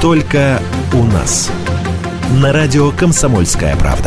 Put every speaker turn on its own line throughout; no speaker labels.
Только у нас. На радио «Комсомольская правда».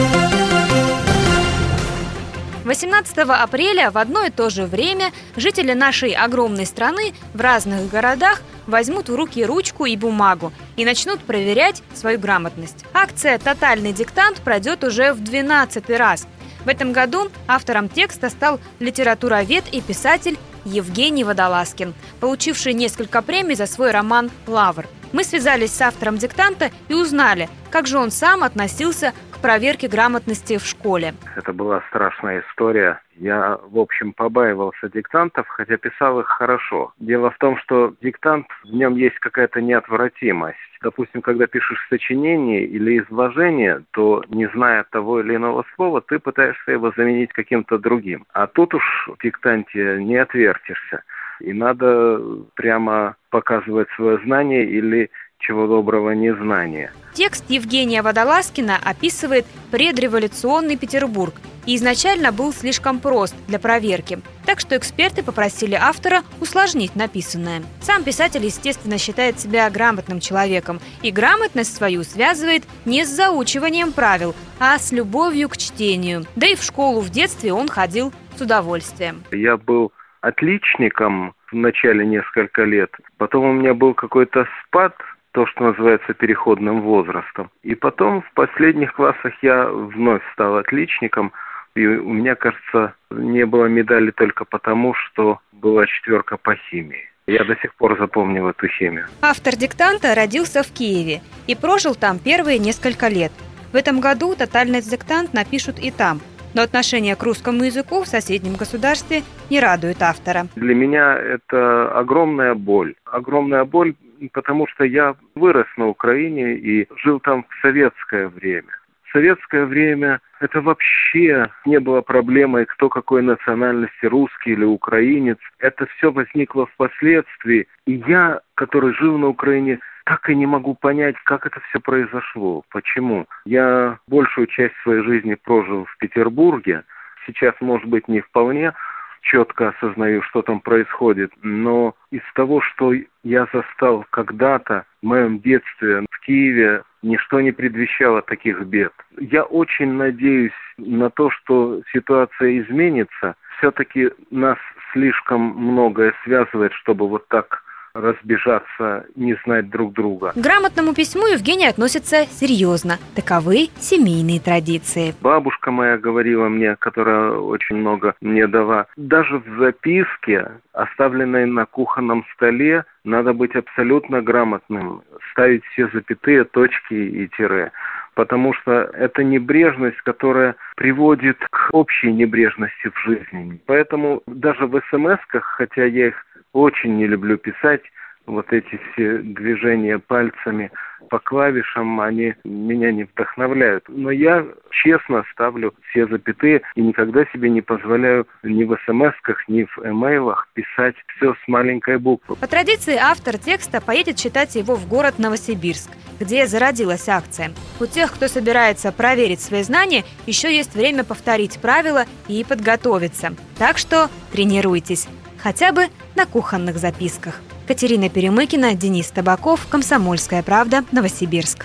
18 апреля в одно и то же время жители нашей огромной страны в разных городах возьмут в руки ручку и бумагу и начнут проверять свою грамотность. Акция «Тотальный диктант» пройдет уже в 12-й раз. В этом году автором текста стал литературовед и писатель Евгений Водолазкин, получивший несколько премий за свой роман «Лавр». Мы связались с автором диктанта и узнали, как же он сам относился к проверке грамотности в школе.
Это была страшная история. Я, в общем, побаивался диктантов, хотя писал их хорошо. Дело в том, что диктант, в нем есть какая-то неотвратимость. Допустим, когда пишешь сочинение или изложение, то, не зная того или иного слова, ты пытаешься его заменить каким-то другим. А тут уж в диктанте не отвертишься. И надо прямо показывать свое знание или, чего доброго, незнание.
Текст Евгения Водолазкина описывает предреволюционный Петербург и изначально был слишком прост для проверки. Так что эксперты попросили автора усложнить написанное. Сам писатель, естественно, считает себя грамотным человеком и грамотность свою связывает не с заучиванием правил, а с любовью к чтению. Да и в школу в детстве он ходил с удовольствием.
Я был отличником в начале несколько лет. Потом у меня был какой-то спад, то, что называется переходным возрастом. И потом в последних классах я вновь стал отличником. И у меня, кажется, не было медали только потому, что была 4 по химии. Я до сих пор запомнил эту химию.
Автор диктанта родился в Киеве и прожил там первые несколько лет. В этом году тотальный диктант напишут и там. Но отношение к русскому языку в соседнем государстве не радует автора.
Для меня это огромная боль. Огромная боль, потому что я вырос на Украине и жил там в советское время. В советское время это вообще не было проблемой, кто какой национальности, русский или украинец. Это все возникло впоследствии. И я, который жил на Украине, так и не могу понять, как это все произошло. Почему? Я большую часть своей жизни прожил в Петербурге. Сейчас, может быть, не вполне четко осознаю, что там происходит. Но из того, что я застал когда-то в моем детстве в Киеве, ничто не предвещало таких бед. Я очень надеюсь на то, что ситуация изменится. Все-таки нас слишком многое связывает, чтобы вот так разбежаться, не знать друг друга.
К грамотному письму Евгений относится серьезно. Таковы семейные традиции.
Бабушка моя говорила мне, которая очень много мне дала, даже в записке, оставленной на кухонном столе, надо быть абсолютно грамотным, ставить все запятые, точки и тире. Потому что это небрежность, которая приводит к общей небрежности в жизни. Поэтому даже в смс-ках, хотя я их очень не люблю писать, вот эти все движения пальцами по клавишам, они меня не вдохновляют. Но я честно ставлю все запятые и никогда себе не позволяю ни в смс-ках, ни в эмейлах писать все с маленькой буквы.
По традиции автор текста поедет читать его в город Новосибирск, где зародилась акция. У тех, кто собирается проверить свои знания, еще есть время повторить правила и подготовиться. Так что тренируйтесь. Хотя бы на кухонных записках. Катерина Перемыкина, Денис Табаков, «Комсомольская правда», Новосибирск.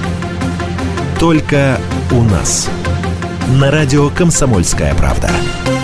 Только у нас. На радио «Комсомольская правда».